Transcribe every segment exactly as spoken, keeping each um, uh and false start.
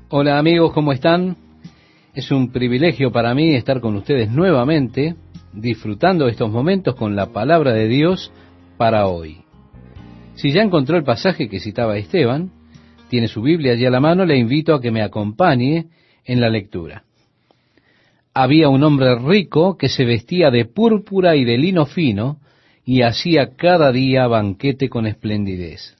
Hola amigos, ¿cómo están? Es un privilegio para mí estar con ustedes nuevamente, disfrutando de estos momentos con la palabra de Dios para hoy. Si ya encontró el pasaje que citaba Esteban, tiene su Biblia allí a la mano, le invito a que me acompañe en la lectura. Había un hombre rico que se vestía de púrpura y de lino fino y hacía cada día banquete con esplendidez.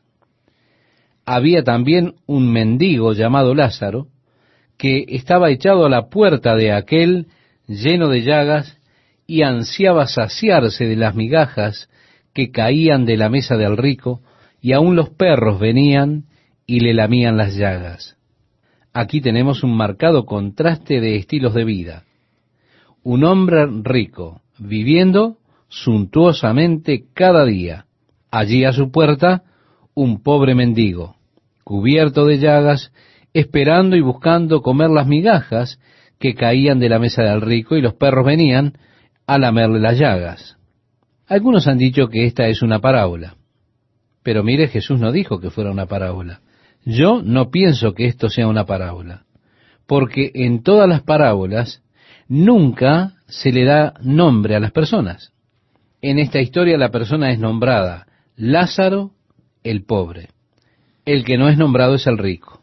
Había también un mendigo llamado Lázaro, que estaba echado a la puerta de aquel lleno de llagas y ansiaba saciarse de las migajas que caían de la mesa del rico, y aun los perros venían y le lamían las llagas. Aquí tenemos un marcado contraste de estilos de vida. Un hombre rico, viviendo suntuosamente cada día. Allí a su puerta, un pobre mendigo, cubierto de llagas, esperando y buscando comer las migajas que caían de la mesa del rico, y los perros venían a lamerle las llagas. Algunos han dicho que esta es una parábola, pero mire, Jesús no dijo que fuera una parábola. Yo no pienso que esto sea una parábola, porque en todas las parábolas nunca se le da nombre a las personas. En esta historia la persona es nombrada Lázaro, el pobre. El que no es nombrado es el rico.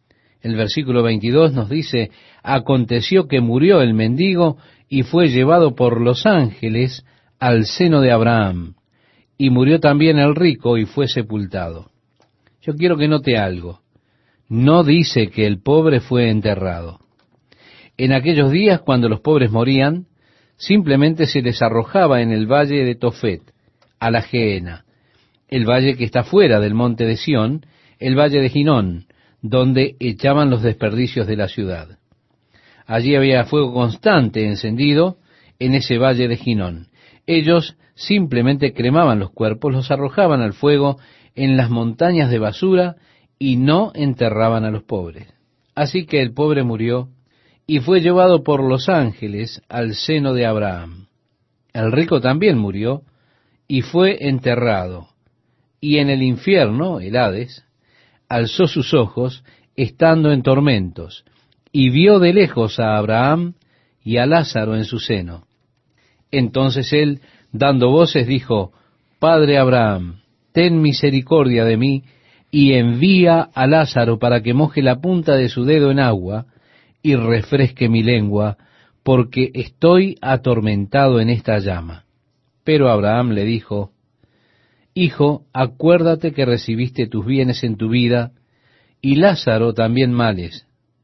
El versículo veintidós nos dice: aconteció que murió el mendigo y fue llevado por los ángeles al seno de Abraham, y murió también el rico y fue sepultado. Yo quiero que note algo. No dice que el pobre fue enterrado. En aquellos días, cuando los pobres morían, simplemente se les arrojaba en el valle de Tofet, a la Gehenna, el valle que está fuera del monte de Sión, el valle de Ginón, donde echaban los desperdicios de la ciudad. Allí había fuego constante encendido en ese valle de Ginón. Ellos simplemente cremaban los cuerpos, los arrojaban al fuego en las montañas de basura y no enterraban a los pobres. Así que el pobre murió y fue llevado por los ángeles al seno de Abraham. El rico también murió y fue enterrado, y en el infierno, el Hades, alzó sus ojos, estando en tormentos, y vio de lejos a Abraham y a Lázaro en su seno. Entonces él, dando voces, dijo: Padre Abraham, ten misericordia de mí, y envía a Lázaro para que moje la punta de su dedo en agua, y refresque mi lengua, porque estoy atormentado en esta llama. Pero Abraham le dijo: Hijo, acuérdate que recibiste tus bienes en tu vida, y Lázaro también males.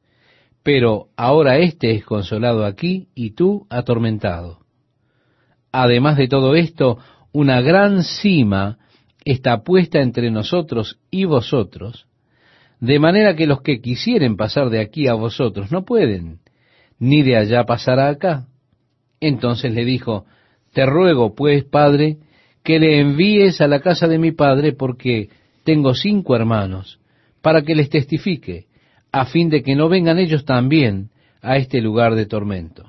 Pero ahora éste es consolado aquí, y tú atormentado. Además de todo esto, una gran sima está puesta entre nosotros y vosotros, de manera que los que quisieren pasar de aquí a vosotros no pueden, ni de allá pasar a acá. Entonces le dijo: Te ruego, pues, Padre, que le envíes a la casa de mi padre, porque tengo cinco hermanos, para que les testifique, a fin de que no vengan ellos también a este lugar de tormento.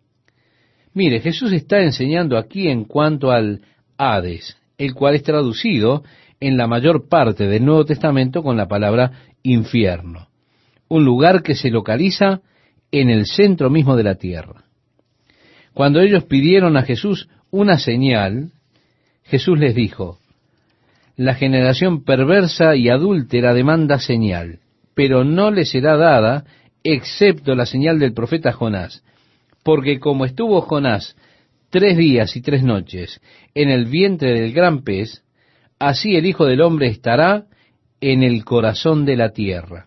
Mire, Jesús está enseñando aquí en cuanto al Hades, el cual es traducido en la mayor parte del Nuevo Testamento con la palabra infierno, un lugar que se localiza en el centro mismo de la tierra. Cuando ellos pidieron a Jesús una señal, Jesús les dijo: la generación perversa y adúltera demanda señal, pero no le será dada excepto la señal del profeta Jonás. Porque como estuvo Jonás tres días y tres noches en el vientre del gran pez, así el Hijo del Hombre estará en el corazón de la tierra.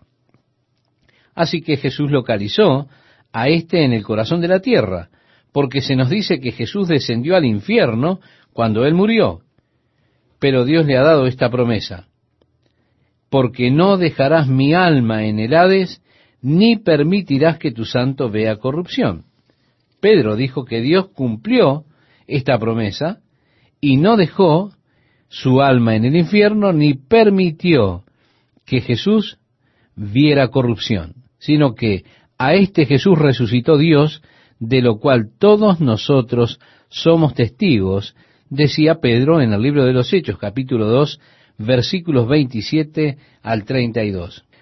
Así que Jesús localizó a éste en el corazón de la tierra, porque se nos dice que Jesús descendió al infierno cuando él murió. Pero Dios le ha dado esta promesa: porque no dejarás mi alma en el Hades, ni permitirás que tu santo vea corrupción. Pedro dijo que Dios cumplió esta promesa y no dejó su alma en el infierno, ni permitió que Jesús viera corrupción, sino que a este Jesús resucitó Dios, de lo cual todos nosotros somos testigos, decía Pedro en el libro de los Hechos, capítulo dos, versículos veintisiete al treinta y dos.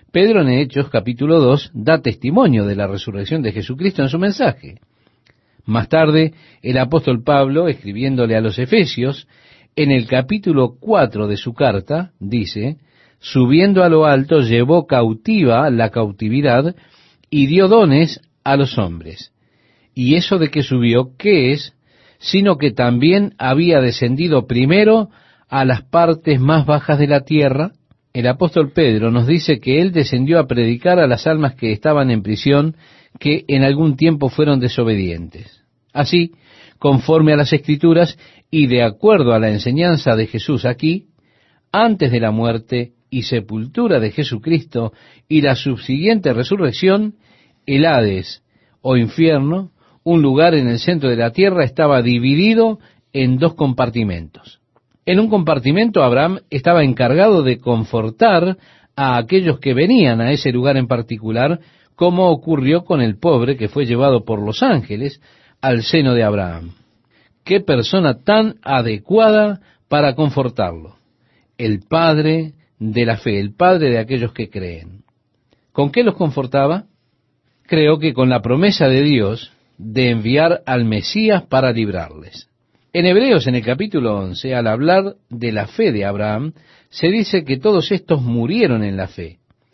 Pedro en Hechos capítulo dos da testimonio de la resurrección de Jesucristo en su mensaje. Más tarde, el apóstol Pablo, escribiéndole a los Efesios, en el capítulo cuatro de su carta, dice, subiendo a lo alto, llevó cautiva la cautividad y dio dones a los hombres. Y eso de que subió, ¿qué es? Sino que también había descendido primero a las partes más bajas de la tierra. El apóstol Pedro nos dice que él descendió a predicar a las almas que estaban en prisión, que en algún tiempo fueron desobedientes. Así, conforme a las Escrituras y de acuerdo a la enseñanza de Jesús aquí, antes de la muerte y sepultura de Jesucristo y la subsiguiente resurrección, el Hades, o infierno, un lugar en el centro de la tierra, estaba dividido en dos compartimentos. En un compartimento Abraham estaba encargado de confortar a aquellos que venían a ese lugar en particular, como ocurrió con el pobre que fue llevado por los ángeles al seno de Abraham. ¡Qué persona tan adecuada para confortarlo! El padre de la fe, el padre de aquellos que creen. ¿Con qué los confortaba? Creo que con la promesa de Dios de enviar al Mesías para librarles. En Hebreos, en el capítulo once, al hablar de la fe de Abraham, se dice que todos estos murieron en la fe.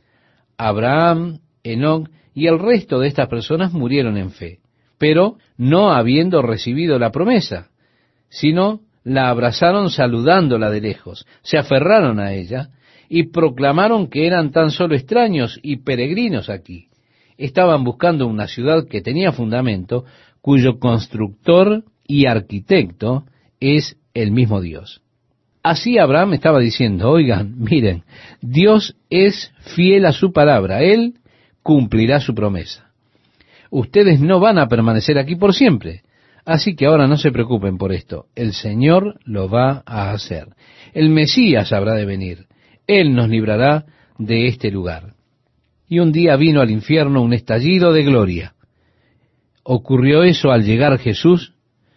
Abraham, Enoc y el resto de estas personas murieron en fe, pero no habiendo recibido la promesa, sino la abrazaron saludándola de lejos, se aferraron a ella y proclamaron que eran tan solo extraños y peregrinos aquí. Estaban buscando una ciudad que tenía fundamento, cuyo constructor y arquitecto es el mismo Dios. Así Abraham estaba diciendo, oigan, miren, Dios es fiel a su palabra, Él cumplirá su promesa. Ustedes no van a permanecer aquí por siempre, así que ahora no se preocupen por esto, el Señor lo va a hacer. El Mesías habrá de venir, Él nos librará de este lugar. Y un día vino al infierno un estallido de gloria. Ocurrió eso al llegar Jesús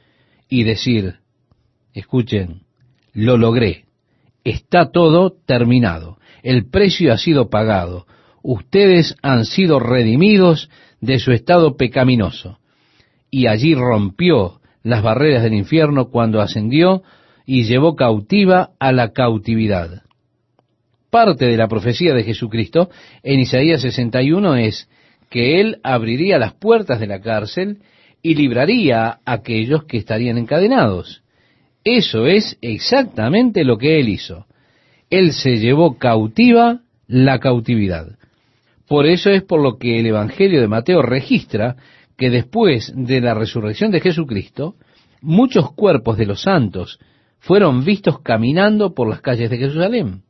y decir, escuchen, lo logré, está todo terminado, el precio ha sido pagado, ustedes han sido redimidos de su estado pecaminoso. Y allí rompió las barreras del infierno cuando ascendió y llevó cautiva a la cautividad. Parte de la profecía de Jesucristo en Isaías sesenta y uno es que Él abriría las puertas de la cárcel y libraría a aquellos que estarían encadenados. Eso es exactamente lo que Él hizo. Él se llevó cautiva la cautividad. Por eso es por lo que el Evangelio de Mateo registra que después de la resurrección de Jesucristo, muchos cuerpos de los santos fueron vistos caminando por las calles de Jerusalén.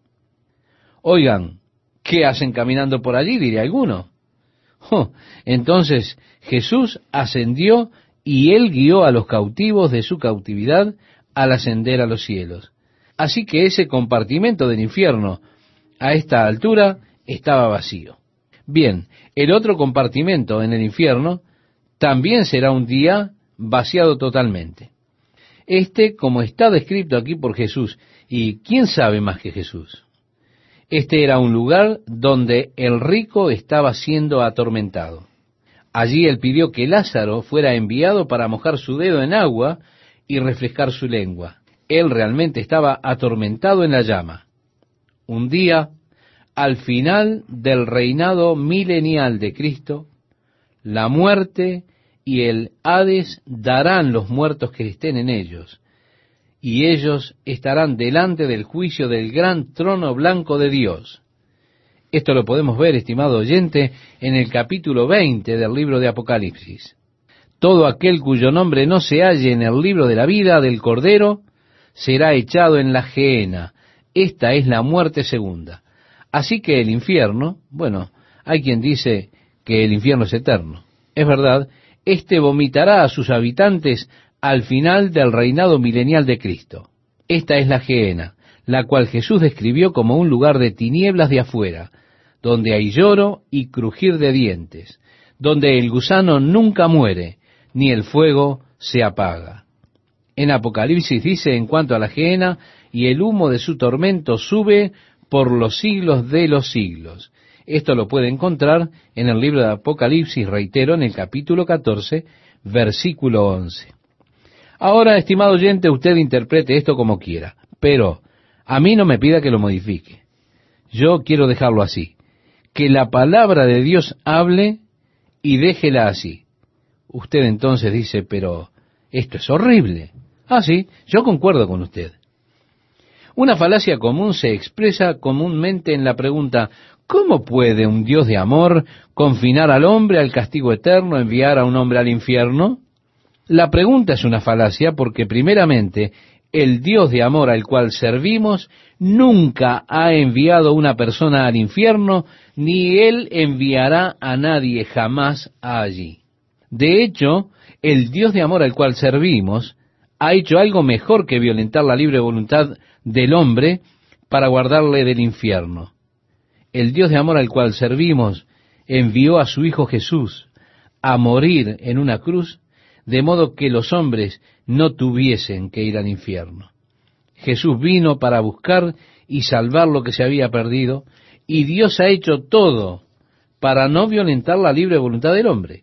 Oigan, ¿qué hacen caminando por allí?, diría alguno. Oh, entonces Jesús ascendió y Él guió a los cautivos de su cautividad al ascender a los cielos. Así que ese compartimento del infierno a esta altura estaba vacío. Bien, el otro compartimento en el infierno también será un día vaciado totalmente. Este, como está descrito aquí por Jesús, y ¿quién sabe más que Jesús? Este era un lugar donde el rico estaba siendo atormentado. Allí él pidió que Lázaro fuera enviado para mojar su dedo en agua y refrescar su lengua. Él realmente estaba atormentado en la llama. Un día, al final del reinado milenial de Cristo, la muerte y el Hades darán los muertos que estén en ellos, y ellos estarán delante del juicio del gran trono blanco de Dios. Esto lo podemos ver, estimado oyente, en el capítulo veinte del libro de Apocalipsis. Todo aquel cuyo nombre no se halle en el libro de la vida del Cordero será echado en la gehenna. Esta es la muerte segunda. Así que el infierno, bueno, hay quien dice que el infierno es eterno. Es verdad, este vomitará a sus habitantes al final del reinado milenial de Cristo. Esta es la gehenna, la cual Jesús describió como un lugar de tinieblas de afuera, donde hay lloro y crujir de dientes, donde el gusano nunca muere, ni el fuego se apaga. En Apocalipsis dice en cuanto a la gehenna, y el humo de su tormento sube por los siglos de los siglos. Esto lo puede encontrar en el libro de Apocalipsis, reitero, en el capítulo catorce, versículo once. Ahora, estimado oyente, usted interprete esto como quiera, pero a mí no me pida que lo modifique. Yo quiero dejarlo así, que la palabra de Dios hable y déjela así. Usted entonces dice, pero esto es horrible. Ah, sí, yo concuerdo con usted. Una falacia común se expresa comúnmente en la pregunta, ¿cómo puede un Dios de amor confinar al hombre al castigo eterno, enviar a un hombre al infierno? La pregunta es una falacia porque, primeramente, el Dios de amor al cual servimos nunca ha enviado a una persona al infierno, ni Él enviará a nadie jamás allí. De hecho, el Dios de amor al cual servimos ha hecho algo mejor que violentar la libre voluntad del hombre para guardarle del infierno. El Dios de amor al cual servimos envió a su Hijo Jesús a morir en una cruz, de modo que los hombres no tuviesen que ir al infierno. Jesús vino para buscar y salvar lo que se había perdido, y Dios ha hecho todo para no violentar la libre voluntad del hombre.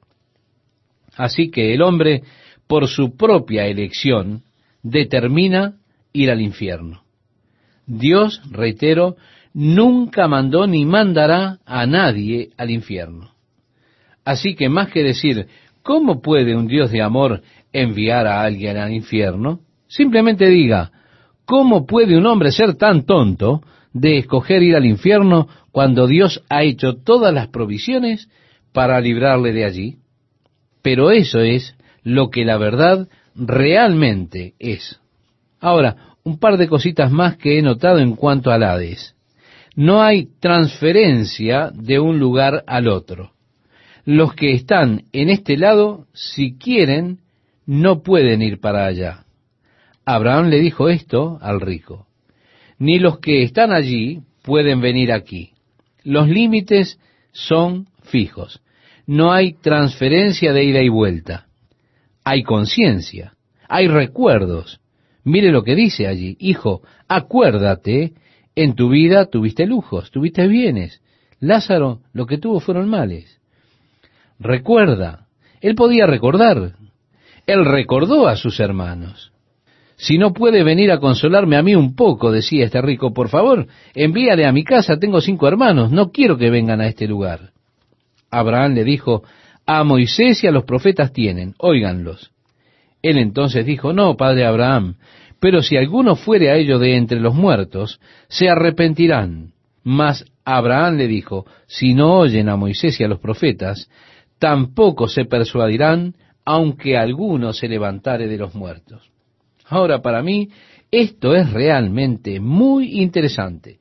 Así que el hombre, por su propia elección, determina ir al infierno. Dios, reitero, nunca mandó ni mandará a nadie al infierno. Así que más que decir, ¿cómo puede un Dios de amor enviar a alguien al infierno? Simplemente diga, ¿cómo puede un hombre ser tan tonto de escoger ir al infierno cuando Dios ha hecho todas las provisiones para librarle de allí? Pero eso es lo que la verdad realmente es. Ahora, un par de cositas más que he notado en cuanto al Hades. No hay transferencia de un lugar al otro. Los que están en este lado, si quieren, no pueden ir para allá. Abraham le dijo esto al rico. Ni los que están allí pueden venir aquí. Los límites son fijos. No hay transferencia de ida y vuelta. Hay conciencia, hay recuerdos. Mire lo que dice allí. Hijo, acuérdate, en tu vida tuviste lujos, tuviste bienes. Lázaro, lo que tuvo fueron males. Recuerda, él podía recordar. Él recordó a sus hermanos. Si no puede venir a consolarme a mí un poco, decía este rico, por favor, envíale a mi casa, tengo cinco hermanos, no quiero que vengan a este lugar. Abraham le dijo, a Moisés y a los profetas tienen, óiganlos. Él entonces dijo, no, padre Abraham, pero si alguno fuere a ellos de entre los muertos, se arrepentirán. Mas Abraham le dijo, si no oyen a Moisés y a los profetas, tampoco se persuadirán, aunque alguno se levantare de los muertos. Ahora, para mí, esto es realmente muy interesante.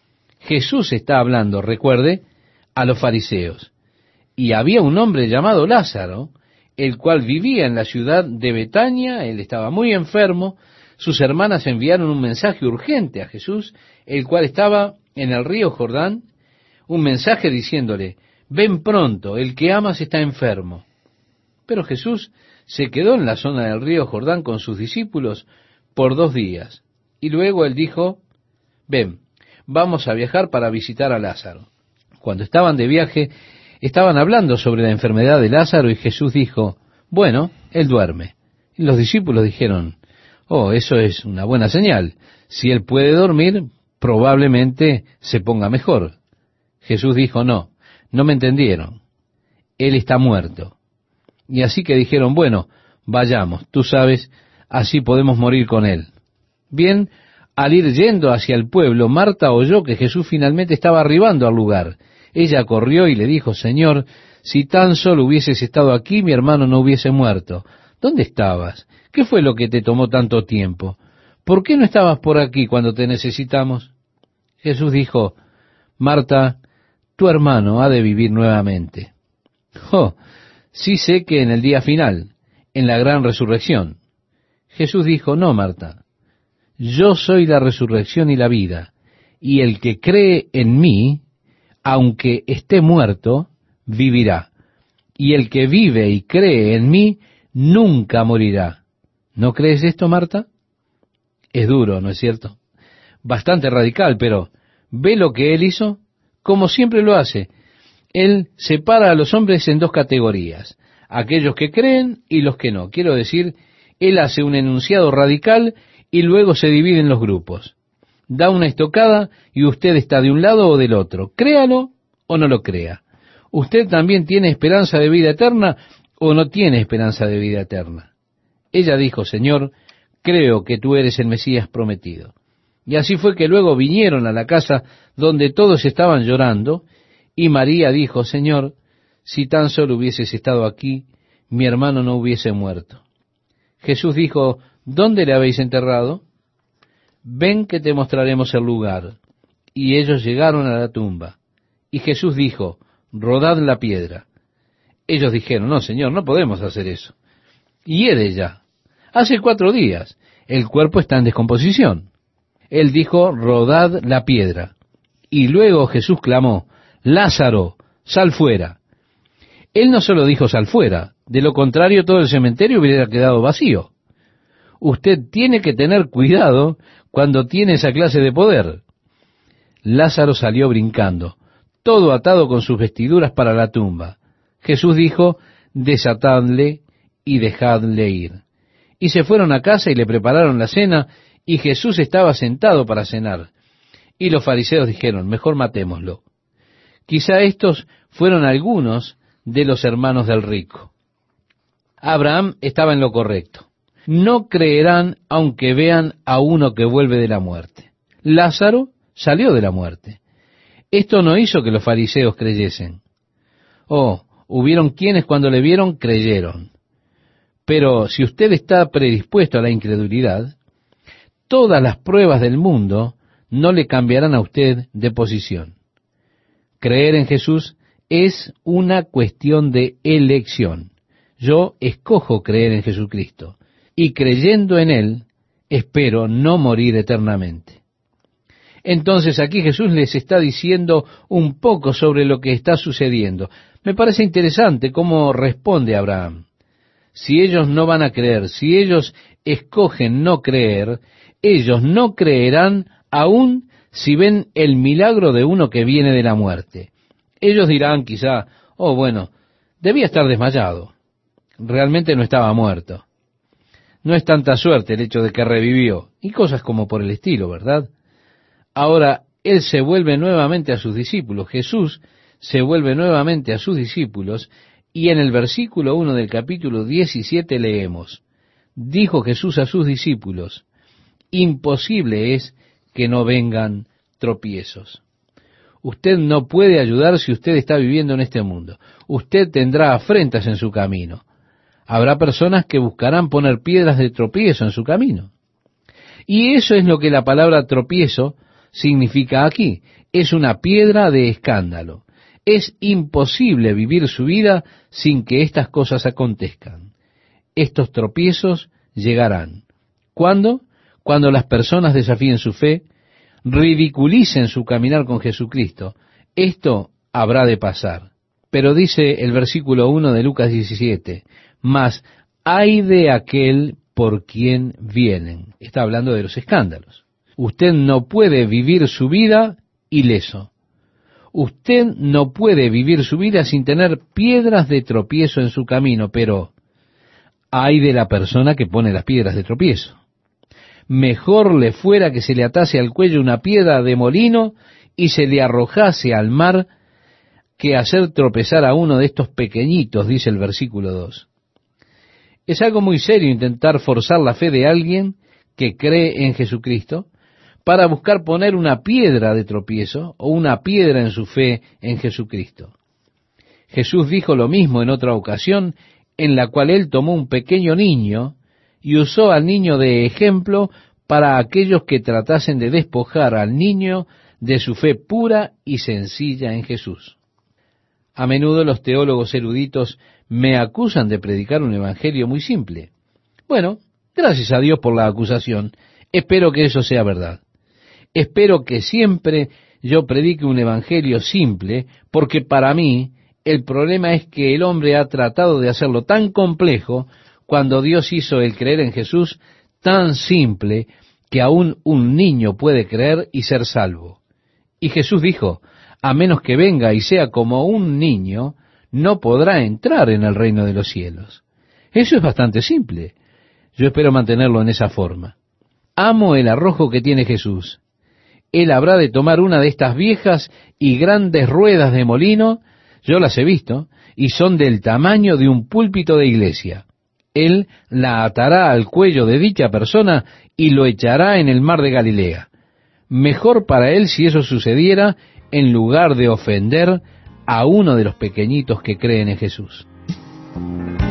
Jesús está hablando, recuerde, a los fariseos. Y había un hombre llamado Lázaro, el cual vivía en la ciudad de Betania, él estaba muy enfermo, sus hermanas enviaron un mensaje urgente a Jesús, el cual estaba en el río Jordán, un mensaje diciéndole, ven pronto, el que amas está enfermo. Pero Jesús se quedó en la zona del río Jordán con sus discípulos por dos días, y luego él dijo, ven, vamos a viajar para visitar a Lázaro. Cuando estaban de viaje, estaban hablando sobre la enfermedad de Lázaro y Jesús dijo, bueno, él duerme. Y los discípulos dijeron, oh, eso es una buena señal. Si él puede dormir, probablemente se ponga mejor. Jesús dijo, no, no me entendieron. Él está muerto. Y así que dijeron, bueno, vayamos, tú sabes, así podemos morir con él. Bien, al ir yendo hacia el pueblo, Marta oyó que Jesús finalmente estaba arribando al lugar. Ella corrió y le dijo, Señor, si tan solo hubieses estado aquí, mi hermano no hubiese muerto. ¿Dónde estabas? ¿Qué fue lo que te tomó tanto tiempo? ¿Por qué no estabas por aquí cuando te necesitamos? Jesús dijo, Marta, tu hermano ha de vivir nuevamente. Oh, sí sé que en el día final, en la gran resurrección. Jesús dijo, no, Marta, yo soy la resurrección y la vida, y el que cree en mí, aunque esté muerto, vivirá. Y el que vive y cree en mí, nunca morirá. ¿No crees esto, Marta? Es duro, ¿no es cierto? Bastante radical, pero ¿ve lo que él hizo? como siempre lo hace. Él separa a los hombres en dos categorías, aquellos que creen y los que no. Quiero decir, Él hace un enunciado radical y luego se divide en los grupos. Da una estocada y usted está de un lado o del otro. Créalo o no lo crea. ¿Usted también tiene esperanza de vida eterna o no tiene esperanza de vida eterna? Ella dijo, Señor, creo que tú eres el Mesías prometido. Y así fue que luego vinieron a la casa donde todos estaban llorando, y María dijo, Señor, si tan solo hubieses estado aquí, mi hermano no hubiese muerto. Jesús dijo, ¿dónde le habéis enterrado? Ven que te mostraremos el lugar. Y ellos llegaron a la tumba. Y Jesús dijo, rodad la piedra. Ellos dijeron, no, Señor, no podemos hacer eso. Hiede ya. Hace cuatro días. El cuerpo está en descomposición. Él dijo, rodad la piedra. Y luego Jesús clamó, Lázaro, sal fuera. Él no solo dijo sal fuera, de lo contrario todo el cementerio hubiera quedado vacío. Usted tiene que tener cuidado cuando tiene esa clase de poder. Lázaro salió brincando, todo atado con sus vestiduras para la tumba. Jesús dijo, desatadle y dejadle ir. Y se fueron a casa y le prepararon la cena, y Jesús estaba sentado para cenar. Y los fariseos dijeron, mejor matémoslo. Quizá estos fueron algunos de los hermanos del rico. Abraham estaba en lo correcto. No creerán aunque vean a uno que vuelve de la muerte. Lázaro salió de la muerte. Esto no hizo que los fariseos creyesen. Oh, hubieron quienes cuando le vieron creyeron. Pero si usted está predispuesto a la incredulidad, todas las pruebas del mundo no le cambiarán a usted de posición. Creer en Jesús es una cuestión de elección. Yo escojo creer en Jesucristo, y creyendo en Él, espero no morir eternamente. Entonces aquí Jesús les está diciendo un poco sobre lo que está sucediendo. Me parece interesante cómo responde Abraham. Si ellos no van a creer, si ellos escogen no creer, ellos no creerán aún si ven el milagro de uno que viene de la muerte. Ellos dirán quizá, oh bueno, debía estar desmayado. Realmente no estaba muerto. No es tanta suerte el hecho de que revivió, y cosas como por el estilo, ¿verdad? Ahora, Él se vuelve nuevamente a sus discípulos, Jesús se vuelve nuevamente a sus discípulos, y en el versículo uno del capítulo diecisiete leemos, dijo Jesús a sus discípulos, imposible es que no vengan tropiezos. Usted no puede ayudar si usted está viviendo en este mundo. Usted tendrá afrentas en su camino. Habrá personas que buscarán poner piedras de tropiezo en su camino. Y eso es lo que la palabra tropiezo significa aquí. Es una piedra de escándalo. Es imposible vivir su vida sin que estas cosas acontezcan. Estos tropiezos llegarán. ¿Cuándo? Cuando las personas desafíen su fe, ridiculicen su caminar con Jesucristo. Esto habrá de pasar. Pero dice el versículo uno de Lucas diecisiete, mas ay de aquel por quien vienen. Está hablando de los escándalos. Usted no puede vivir su vida ileso. Usted no puede vivir su vida sin tener piedras de tropiezo en su camino, pero ay de la persona que pone las piedras de tropiezo. Mejor le fuera que se le atase al cuello una piedra de molino y se le arrojase al mar que hacer tropezar a uno de estos pequeñitos, dice el versículo dos. Es algo muy serio intentar forzar la fe de alguien que cree en Jesucristo para buscar poner una piedra de tropiezo o una piedra en su fe en Jesucristo. Jesús dijo lo mismo en otra ocasión en la cual Él tomó un pequeño niño y usó al niño de ejemplo para aquellos que tratasen de despojar al niño de su fe pura y sencilla en Jesús. A menudo los teólogos eruditos me acusan de predicar un evangelio muy simple. Bueno, gracias a Dios por la acusación. Espero que eso sea verdad. Espero que siempre yo predique un evangelio simple, porque para mí el problema es que el hombre ha tratado de hacerlo tan complejo cuando Dios hizo el creer en Jesús tan simple que aún un niño puede creer y ser salvo. Y Jesús dijo, a menos que venga y sea como un niño, no podrá entrar en el reino de los cielos. Eso es bastante simple. Yo espero mantenerlo en esa forma. Amo el arrojo que tiene Jesús. Él habrá de tomar una de estas viejas y grandes ruedas de molino, yo las he visto, y son del tamaño de un púlpito de iglesia. Él la atará al cuello de dicha persona y lo echará en el mar de Galilea. Mejor para él si eso sucediera, en lugar de ofender a uno de los pequeñitos que creen en Jesús.